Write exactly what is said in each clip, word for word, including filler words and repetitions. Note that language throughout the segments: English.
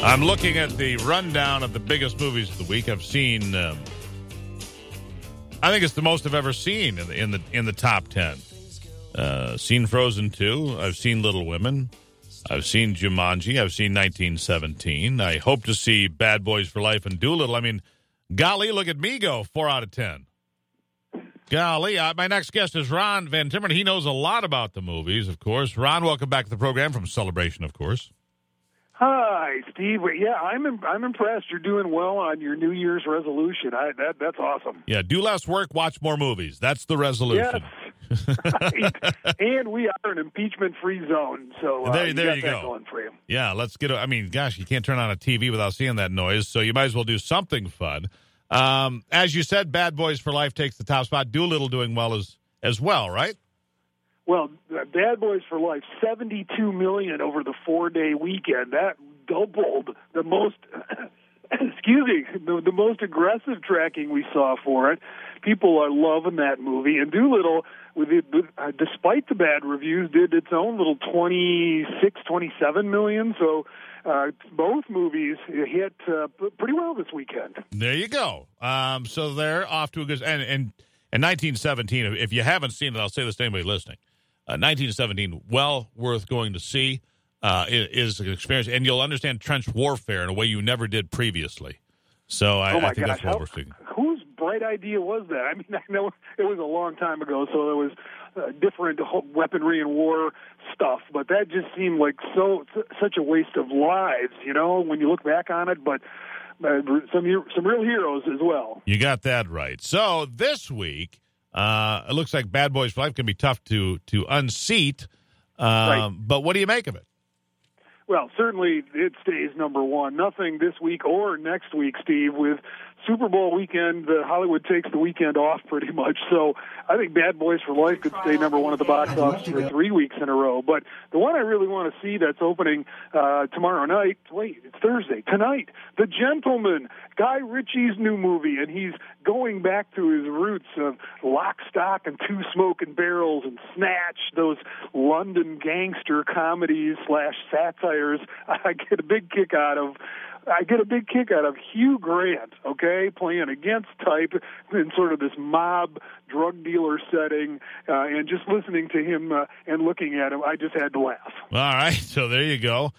I'm looking at the rundown of the biggest movies of the week. I've seen, um, I think it's the most I've ever seen in the in the, in the top ten. Uh, seen Frozen two. I've seen Little Women. I've seen Jumanji. I've seen nineteen seventeen. I hope to see Bad Boys for Life and Doolittle. I mean, golly, look at me go. Four out of ten. Golly, uh, my next guest is Ron Van Timmeren. He knows a lot about the movies, of course. Ron, welcome back to the program from Celebration, of course. Hi, Steve. Yeah, I'm I'm impressed. You're doing well on your New Year's resolution. I, that that's awesome. Yeah, do less work, watch more movies. That's the resolution. Yes. Right. And we are an impeachment-free zone, so uh, there, you there got you that go. Going for you. Yeah, let's get. A, I mean, gosh, you can't turn on a T V without seeing that noise, so you might as well do something fun. Um, as you said, Bad Boys for Life takes the top spot. Doolittle doing well as as well, right? Well, Bad Boys for Life, seventy-two million dollars over the four-day weekend. That doubled the most, excuse me, the, the most aggressive tracking we saw for it. People are loving that movie. And Doolittle, with it, uh, despite the bad reviews, did its own little twenty-six, twenty-seven million. So uh, both movies hit uh, pretty well this weekend. There you go. Um, so they're off to a good and and and nineteen seventeen. If you haven't seen it, I'll say this to anybody listening. Uh, nineteen seventeen, well worth going to see. Uh, it is an experience, and you'll understand trench warfare in a way you never did previously. So I, oh my I think gosh. that's what How, we're seeing. Whose bright idea was that? I mean, I know it was a long time ago, so there was uh, different weaponry and war stuff, but that just seemed like so such a waste of lives, you know, when you look back on it. But uh, some some real heroes as well. You got that right. So this week, uh, it looks like Bad Boys for Life can be tough to to unseat. Um, right. But what do you make of it? Well, certainly it stays number one. Nothing this week or next week, Steve, with Super Bowl weekend. Uh, Hollywood takes the weekend off pretty much. So I think Bad Boys for Life could stay number one at the box office for three weeks in a row. But the one I really want to see that's opening uh, tomorrow night, wait, it's Thursday, tonight, The Gentleman, Guy Ritchie's new movie. And he's going back to his roots of Lock, Stock, and Two Smoking Barrels and Snatch, those London gangster comedies slash satires. I get a big kick out of I get a big kick out of Hugh Grant, okay, playing against type in sort of this mob drug dealer setting, uh, and just listening to him uh, and looking at him, I just had to laugh. All right, so there you go.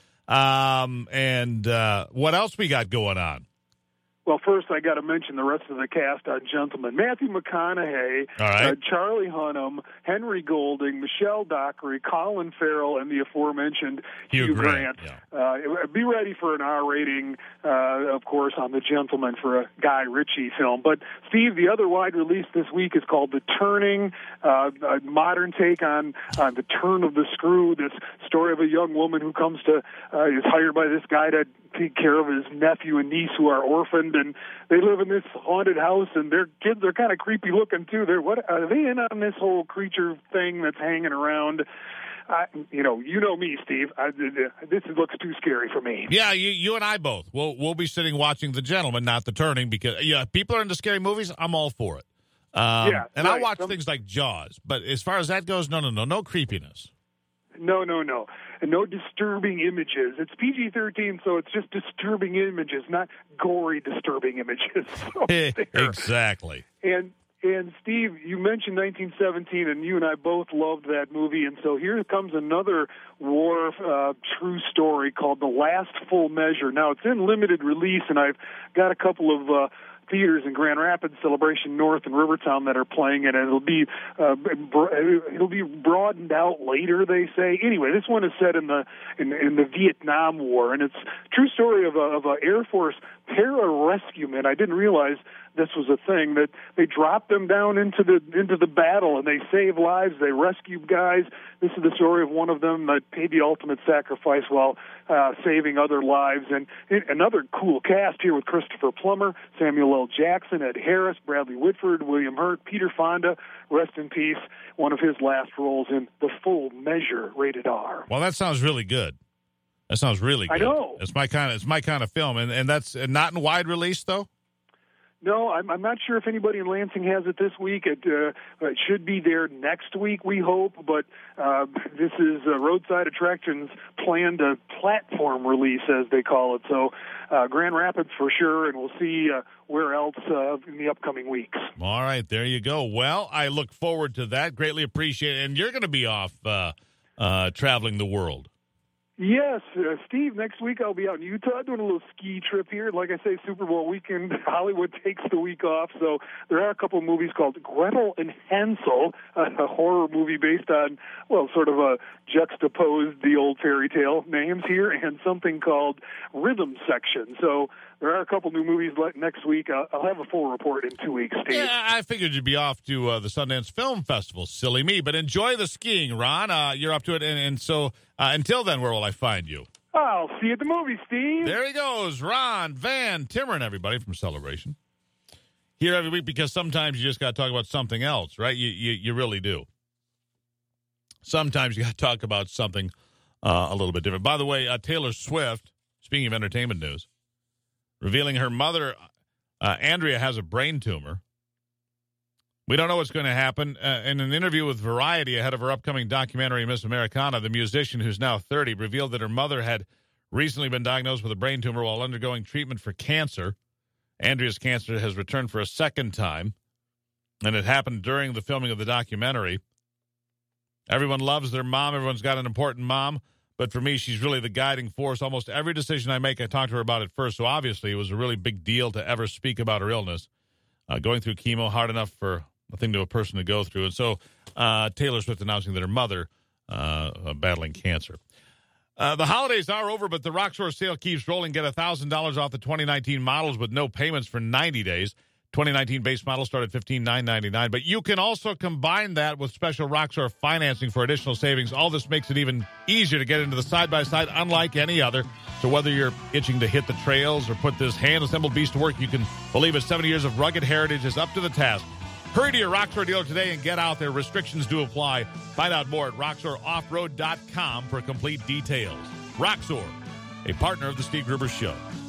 Um, and uh, what else we got going on? Well, first I got to mention the rest of the cast on Gentlemen. Matthew McConaughey, All right. uh, Charlie Hunnam, Henry Golding, Michelle Dockery, Colin Farrell, and the aforementioned Hugh, Hugh Grant. Grant. Yeah. Uh, be ready for an R rating, uh, of course, on The Gentleman for a Guy Ritchie film. But, Steve, the other wide release this week is called The Turning, uh, a modern take on, on the turn of the screw, this story of a young woman who comes to, uh, is hired by this guy to take care of his nephew and niece who are orphaned, and they live in this haunted house, and their kids are kind of creepy looking too. They're what are they in on this whole creature thing that's hanging around? I, you know, you know me, Steve. I, this looks too scary for me. Yeah, you, you and I both. We'll we'll be sitting watching The Gentleman, not The Turning, because yeah, people are into scary movies. I'm all for it. Um, yeah, and right. I watch Some, things like Jaws, but as far as that goes, no, no, no, no creepiness. No, no, no. And no disturbing images. It's P G thirteen, so it's just disturbing images, not gory, disturbing images. So exactly. And and Steve, you mentioned nineteen seventeen, and you and I both loved that movie. And so here comes another war uh, true story called The Last Full Measure. Now, it's in limited release, and I've got a couple of uh, theaters in Grand Rapids, Celebration North, and Rivertown that are playing it, and it'll be uh, it'll be broadened out later, they say. Anyway, this one is set in the in, in the Vietnam War, and it's a true story of a of a Air Force para-rescueman. I didn't realize this was a thing, that they dropped them down into the into the battle, and they saved lives. They rescued guys. This is the story of one of them that paid the ultimate sacrifice while uh, saving other lives. And it, another cool cast here with Christopher Plummer, Samuel L. Jackson, Ed Harris, Bradley Whitford, William Hurt, Peter Fonda, rest in peace, one of his last roles in The Full Measure, rated R. Well, that sounds really good. That sounds really good. I know. It's my kind of it's my kind of film, and, and that's not in wide release though. No, I'm, I'm not sure if anybody in Lansing has it this week. It, uh, it should be there next week, we hope. But uh, this is uh, Roadside Attractions' planned a platform release, as they call it. So uh, Grand Rapids for sure, and we'll see uh, where else uh, in the upcoming weeks. All right, there you go. Well, I look forward to that. Greatly appreciate it. And you're going to be off uh, uh, traveling the world. Yes, uh, Steve, next week I'll be out in Utah doing a little ski trip here. Like I say, Super Bowl weekend, Hollywood takes the week off. So there are a couple of movies called Gretel and Hansel, a horror movie based on, well, sort of a juxtaposed the old fairy tale names here, and something called Rhythm Section. So there are a couple new movies next week. I'll, I'll have a full report in two weeks, Steve. Yeah, I figured you'd be off to uh, the Sundance Film Festival. Silly me. But enjoy the skiing, Ron. Uh, you're up to it. And, and so uh, until then, where will I find you? I'll see you at the movies, Steve. There he goes. Ron Van Timmeren, everybody, from Celebration. Here every week, because sometimes you just got to talk about something else, right? You, you, you really do. Sometimes you got to talk about something uh, a little bit different. By the way, uh, Taylor Swift, speaking of entertainment news, revealing her mother, uh, Andrea, has a brain tumor. We don't know what's going to happen. Uh, in an interview with Variety ahead of her upcoming documentary, Miss Americana, the musician, who's now thirty, revealed that her mother had recently been diagnosed with a brain tumor while undergoing treatment for cancer. Andrea's cancer has returned for a second time, and it happened during the filming of the documentary. Everyone loves their mom. Everyone's got an important mom. But for me, she's really the guiding force. Almost every decision I make, I talk to her about it first. So obviously, it was a really big deal to ever speak about her illness. Uh, going through chemo, hard enough for a thing to a person to go through. And so uh, Taylor Swift announcing that her mother uh, uh, battling cancer. Uh, the holidays are over, but the Roxor sale keeps rolling. Get one thousand dollars off the twenty nineteen models with no payments for ninety days. twenty nineteen base model start at fifteen thousand nine hundred ninety-nine dollars. But you can also combine that with special Roxor financing for additional savings. All this makes it even easier to get into the side-by-side, unlike any other. So whether you're itching to hit the trails or put this hand-assembled beast to work, you can believe it. seventy years of rugged heritage is up to the task. Hurry to your Roxor dealer today and get out there. Restrictions do apply. Find out more at roxor off road dot com for complete details. Roxor, a partner of the Steve Gruber Show.